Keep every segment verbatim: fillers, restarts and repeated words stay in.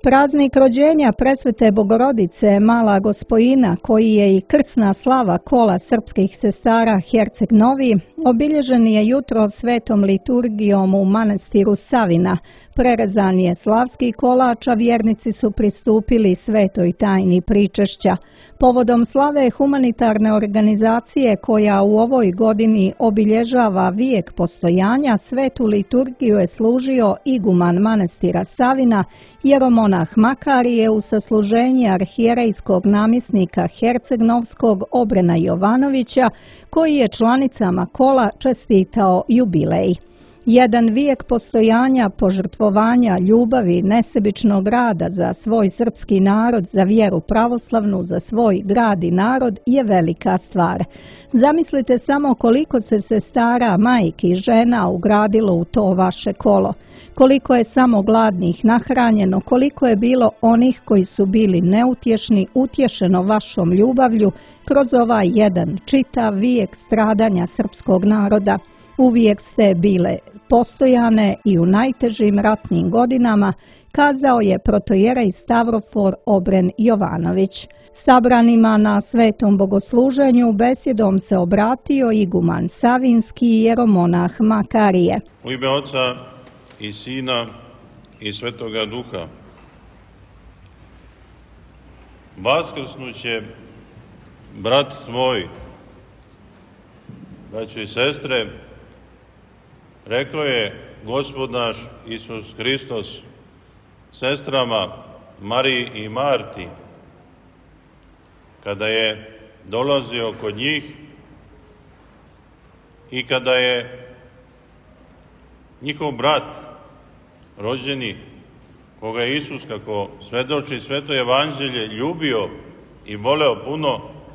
Praznik rođenja presvete Bogorodice Mala Gospojina, koji je i krsna slava kola srpskih sestara Herceg Novi, obilježen je jutro svetom liturgijom u manastiru Savina. Prerezan je slavski kolač, a vjernici su pristupili svetoj tajni pričešća. Povodom slave humanitarne organizacije koja u ovoj godini obilježava vijek postojanja, svetu liturgiju je služio iguman manastira Savina, jeromonah Makarije u sasluženje arhijerejskog namjesnika Herceg-Novskog Obrena Jovanovića, koji je članicama kola čestitao jubilej. Jedan vijek postojanja, požrtvovanja, ljubavi, nesebičnog rada za svoj srpski narod, za vjeru pravoslavnu, za svoj grad i narod je velika stvar. Zamislite samo koliko se sestara, majki i žena ugradilo u to vaše kolo. Koliko je samo gladnih nahranjeno, koliko je bilo onih koji su bili neutješni, utješeno vašom ljubavlju kroz ovaj jedan čitav vijek stradanja srpskog naroda. Uvijek ste bile postojane i u najtežim ratnim godinama, kazao je protojerej Stavrofor Obren Jovanović. Sabranima na svetom bogosluženju besjedom se obratio iguman savinski jeromonah Makarije. U ime Oca i Sina i Svetoga Duha. Vaskrsnuće brat moj, braćo i sestre, rekao je Gospod naš Isus Hristos sestrama Mariji i Marti, kada je dolazio kod njih i kada je njihov brat, rođeni, koga je Isus, kako svedoči Sveto evanđelje, ljubio i voleo puno,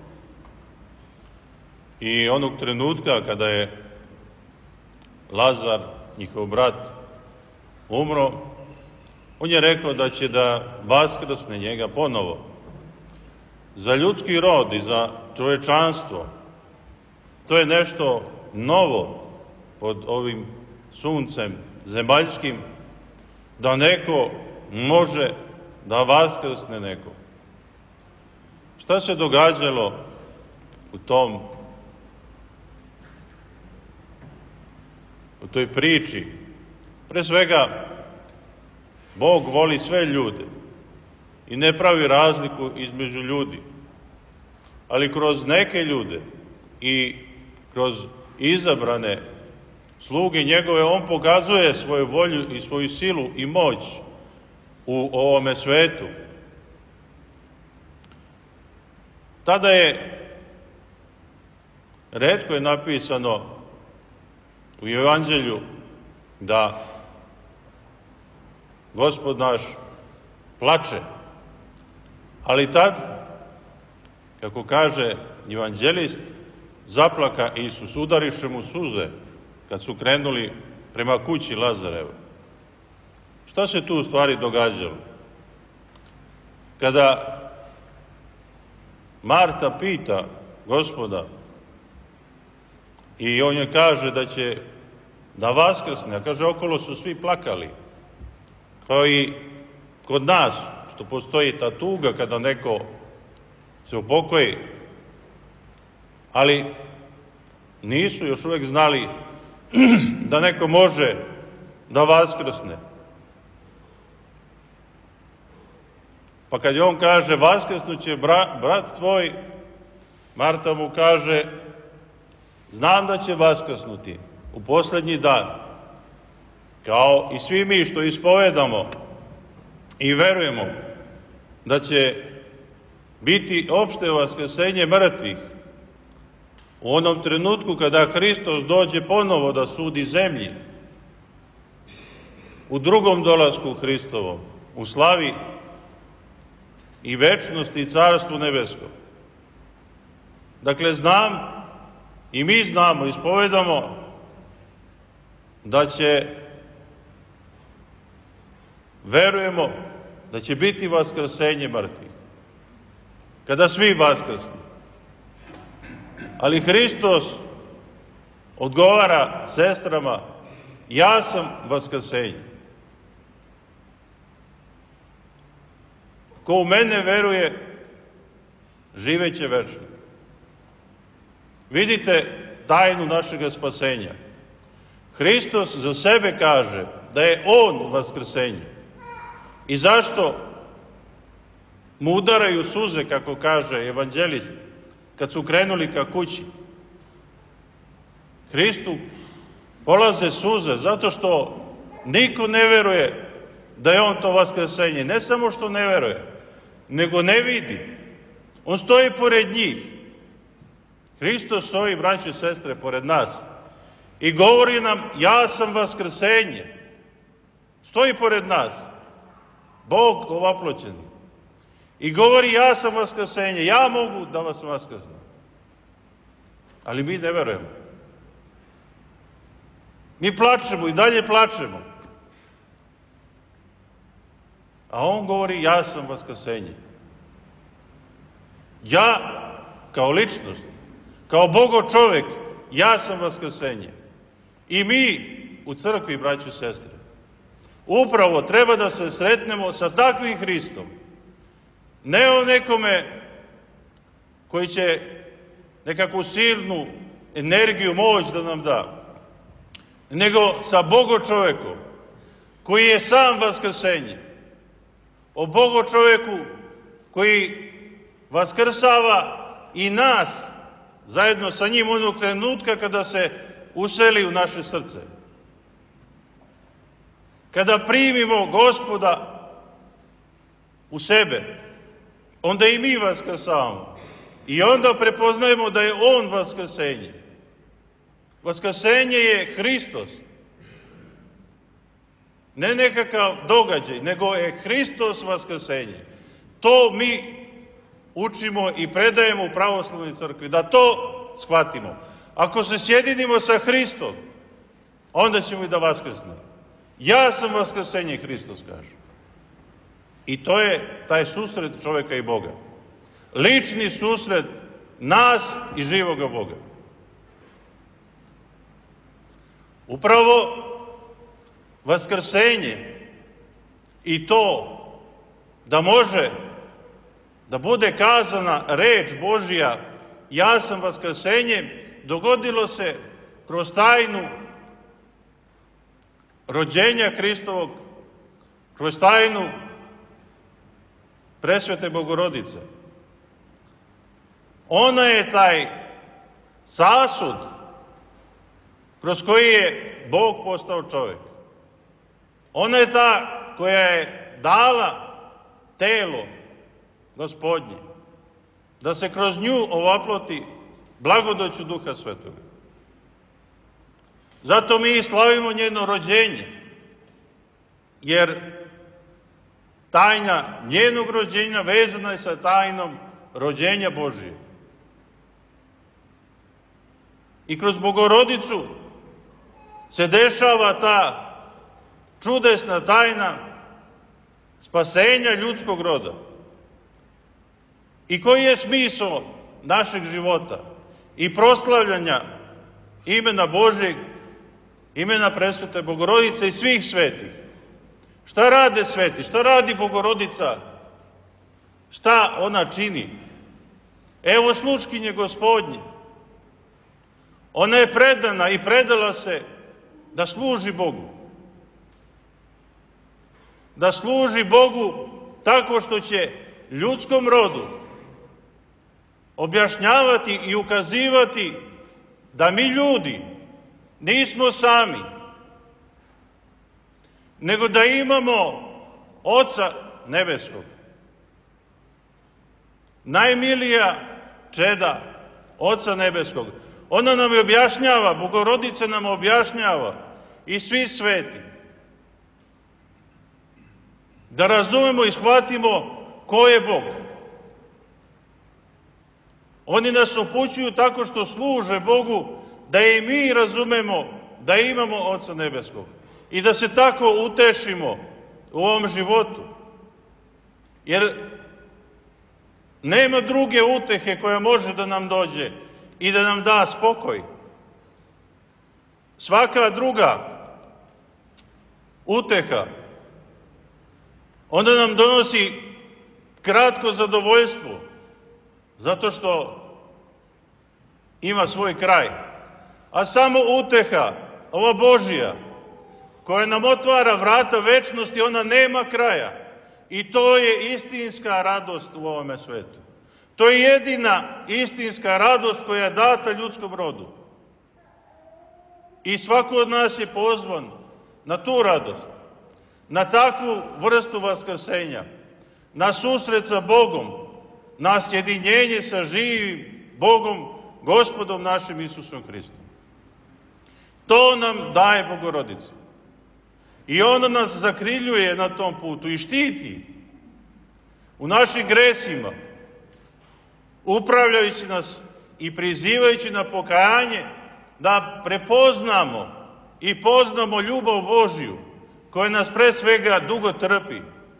i onog trenutka kada je Lazar, njihov brat, umro, on je rekao da će da vaskrsne njega ponovo. Za ljudski rod i za čovečanstvo to je nešto novo pod ovim suncem zemaljskim, da neko može da vaskrsne neko. Šta se događalo u tom u toj priči? Pre svega, Bog voli sve ljude i ne pravi razliku između ljudi, ali kroz neke ljude i kroz izabrane sluge njegove on pokazuje svoju volju i svoju silu i moć u ovome svetu. Tada je retko je napisano u evanđelju da Gospod naš plače, ali tad, kako kaže evanđelist, zaplaka Isus, udariše mu suze kad su krenuli prema kući Lazareva. Šta se tu u stvari događalo? Kada Marta pita Gospoda i on je kaže da će da vaskrsne, a kaže okolo su svi plakali, kao i kod nas, što postoji ta tuga kada neko se upokoji, ali nisu još uvijek znali da neko može da vaskrsne. Pa kad je on kaže vaskrsnuće brat, brat tvoj, Marta mu kaže znam da će vaskrsnuti u posljednji dan, kao i svi mi što ispovedamo i verujemo da će biti opšte vaskrsenje mrtvih u onom trenutku kada Hristos dođe ponovo da sudi zemlji, u drugom dolasku Hristovom, u slavi i večnosti i carstvu nebeskom. Dakle, znam i mi znamo, ispovedamo da će, verujemo da će biti vaskrsenje mrtvih, kada svi vaskrsnu. Ali Hristos odgovara sestrama, ja sam vaskrsenje. ko u mene veruje, živeće večno. Vidite tajnu našeg spasenja. Hristos za sebe kaže da je On vaskrsenje. I zašto mu udaraju suze, kako kaže evanđelist, kad su krenuli ka kući? Hristu polaze suze zato što niko ne veruje da je On to vaskrsenje. Ne samo što ne veruje, nego ne vidi. On stoji pored njih. Hristos stoji, braće i sestre, pored nas i govori nam, ja sam vaskrsenje. Stoji pored nas, Bog ovaploćeni. I govori, ja sam vaskrsenje, ja mogu da vas vaskrsnem. Ali mi ne verujemo. Mi plačemo i dalje plačemo. A on govori, ja sam vaskrsenje. Ja, kao ličnost, kao Bogo čovek, ja sam vaskrsenje. I mi u crkvi, braćo i sestre, upravo treba da se sretnemo sa takvim Hristom. Ne o nekome koji će nekakvu silnu energiju, moć da nam da, nego sa Bogo čovekom, koji je sam vaskrsenje. O Bogo čoveku koji vaskrsava i nas zajedno sa njim onog trenutka kada se useli u naše srce. Kada primimo Gospoda u sebe, onda i mi vaskrsavamo. I onda prepoznajemo da je On vaskrsenje. Vaskrsenje je Hristos. Ne nekakav događaj, nego je Hristos vaskrsenje. To mi učimo i predajemo u pravoslavnoj crkvi, da to shvatimo. Ako se sjedinimo sa Hristom, onda ćemo i da vaskrsnemo. Ja sam vaskrsenje, Hristos kaže. I to je taj susret čoveka i Boga. Lični susret nas i živoga Boga. Upravo vaskrsenje i to da može da bude kazana reč Božija, ja sam vaskrsenje, dogodilo se kroz tajnu rođenja Hristovog, kroz tajnu presvete Bogorodice. Ona je taj sasud kroz koji je Bog postao čovjek. Ona je ta koja je dala telo Gospodnje, da se kroz nju ovaploti blagodaću Duha Svetoga. Zato mi slavimo njeno rođenje, jer tajna njenog rođenja vezana je sa tajnom rođenja Božije. I kroz Bogorodicu se dešava ta čudesna tajna spasenja ljudskog roda. I koji je smisao našeg života i proslavljanja imena Božjeg, imena presvete Bogorodice i svih svetih? Šta rade sveti? Šta radi Bogorodica? Šta ona čini? Evo sluškinje Gospodnje. Ona je predana i predala se da služi Bogu. Da služi Bogu tako što će ljudskom rodu objašnjavati i ukazivati da mi ljudi nismo sami, nego da imamo Oca Nebeskog. Najmilija čeda Oca Nebeskog. Ona nam je objašnjava, Bogorodica nam objašnjava i svi sveti. Da razumemo i shvatimo ko je Bog. Oni nas upućuju tako što služe Bogu, da i mi razumemo da imamo Oca Nebeskog i da se tako utešimo u ovom životu. Jer nema druge utehe koja može da nam dođe i da nam da spokoj. Svaka druga uteha onda nam donosi kratko zadovoljstvo, zato što ima svoj kraj, a samo uteha, ova Božija, koja nam otvara vrata večnosti, ona nema kraja. I to je istinska radost u ovome svetu. To je jedina istinska radost koja je data ljudskom rodu. I svako od nas je pozvan na tu radost, na takvu vrstu vaskrsenja, na susret sa Bogom, na sjedinjenje sa živim Bogom, Gospodom našim Isusom Hristom. To nam daje Bogorodica. I ona nas zakriljuje na tom putu i štiti u našim gresima, upravljajući nas i prizivajući na pokajanje, da prepoznamo i poznamo ljubav Božiju, koja nas pre svega dugo trpi.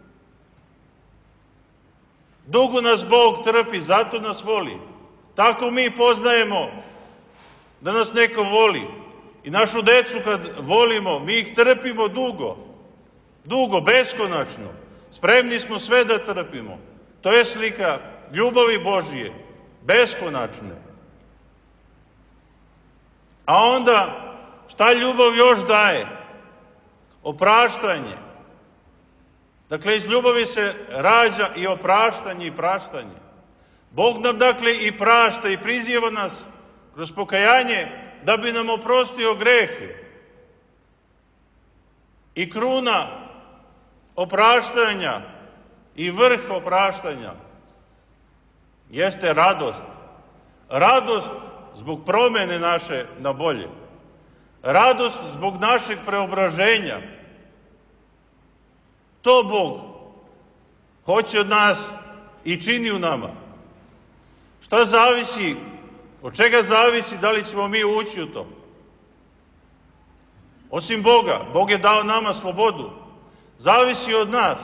Dugo nas Bog trpi, zato nas voli. Tako mi poznajemo da nas neko voli. I našu decu kad volimo, mi ih trpimo dugo. Dugo, beskonačno. Spremni smo sve da trpimo. To je slika ljubavi Božije, beskonačne. A onda, šta ljubav još daje? Opraštanje. Dakle, iz ljubavi se rađa i opraštanje i praštanje. Bog nam, dakle, i prašta i priziva nas kroz pokajanje da bi nam oprostio grehe. I kruna opraštanja i vrh opraštanja jeste radost. Radost zbog promene naše na bolje. Radost zbog našeg preobraženja. To Bog hoće od nas i čini u nama. Šta zavisi, od čega zavisi da li ćemo mi ući u to? Osim Boga, Bog je dao nama slobodu. Zavisi od nas.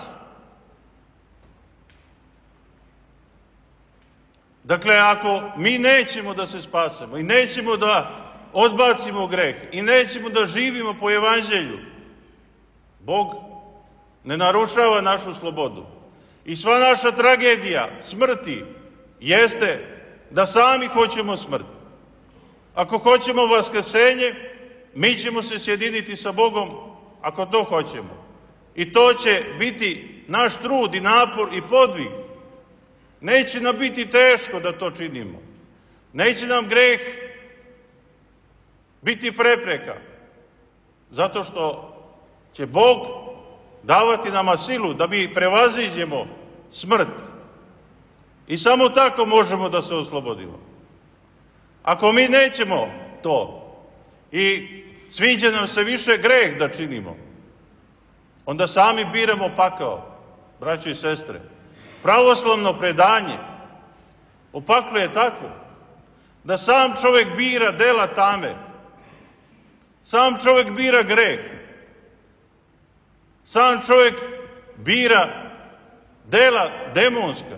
Dakle, ako mi nećemo da se spasemo i nećemo da odbacimo greh i nećemo da živimo po evanđelju, Bog ne narušava našu slobodu. I sva naša tragedija smrti jeste da sami hoćemo smrt. Ako hoćemo vaskrsenje, mi ćemo se sjediniti sa Bogom ako to hoćemo. I to će biti naš trud i napor i podvig. Neće nam biti teško da to činimo. Neće nam greh biti prepreka. Zato što će Bog davati nama silu da mi prevaziđemo smrt. I samo tako možemo da se oslobodimo. Ako mi nećemo to i sviđa nam se više greh da činimo, onda sami biramo pakao, braćo i sestre. Pravoslavno predanje o paklu je tako da sam čovjek bira dela tame, sam čovjek bira greh, sam čovjek bira dela demonska.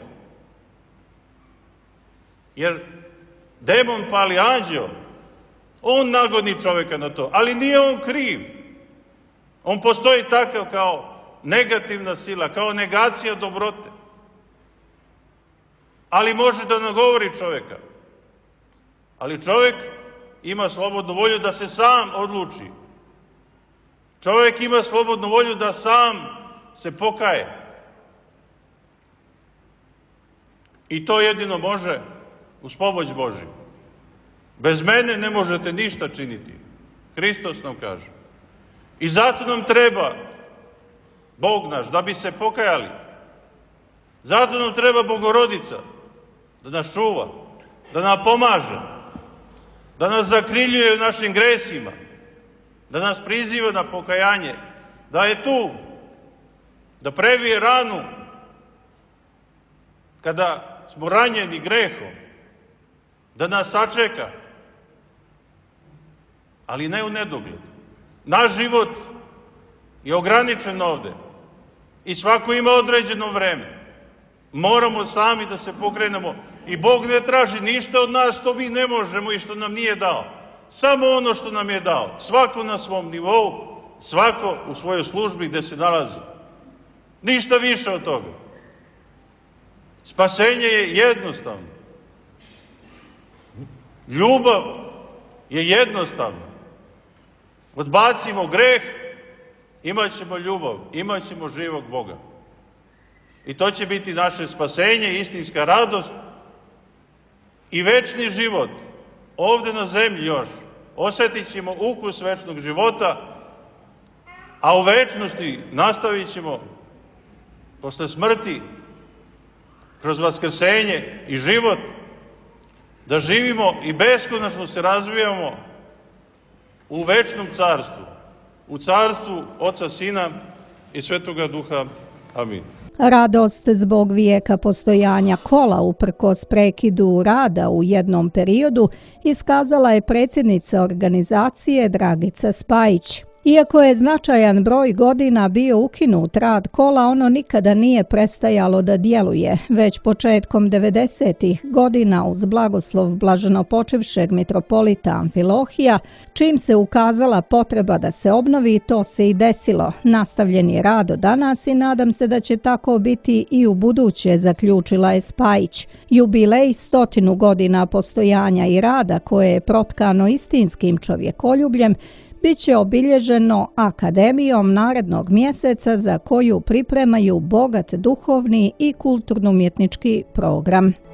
Jer demon pali anđeo, on nagoni čovjeka na to, ali nije on kriv. On postoji takav kao negativna sila, kao negacija dobrote. Ali može da nagovori čovjeka. Ali čovjek ima slobodnu volju da se sam odluči. Čovjek ima slobodnu volju da sam se pokaje. I to jedino može uz pomoć Božju. Bez mene ne možete ništa činiti. Hristos nam kaže. I zato nam treba Bog naš, da bi se pokajali. Zato nam treba Bogorodica, da nas čuva, da nam pomaže, da nas zakriljuje u našim gresima, da nas priziva na pokajanje, da je tu, da previje ranu kada smo ranjeni grehom, da nas sačeka, ali ne u nedogled. Naš život je ograničen ovde i svako ima određeno vreme. Moramo sami da se pokrenemo i Bog ne traži ništa od nas što mi ne možemo i što nam nije dao. Samo ono što nam je dao. Svako na svom nivou, svako u svojoj službi gde se nalazi. Ništa više od toga. Spasenje je jednostavno. Ljubav je jednostavna. Odbacimo greh, imat ćemo ljubav, imat ćemo živog Boga. I to će biti naše spasenje, istinska radost i večni život. Ovde na zemlji još. Osjetit ćemo ukus večnog života, a u večnosti nastavit ćemo posle smrti, kroz vaskrsenje i život, da živimo i beskonačno se razvijamo u večnom carstvu, u carstvu Oca, Sina i Svetoga Duha. Amin. Radost zbog vijeka postojanja kola uprkos prekidu rada u jednom periodu iskazala je predsjednica organizacije Dragica Spajić. Iako je značajan broj godina bio ukinut rad kola, ono nikada nije prestajalo da djeluje. Već početkom devedesetih godina uz blagoslov blaženopočivšeg mitropolita Amfilohija, čim se ukazala potreba da se obnovi, to se i desilo. Nastavljen je rad do danas i nadam se da će tako biti i u buduće, zaključila je Spajić. Jubilej stotinu godina postojanja i rada, koje je protkano istinskim čovjekoljubljem, bit će obilježeno akademijom narednog mjeseca za koju pripremaju bogat duhovni i kulturno-umjetnički program.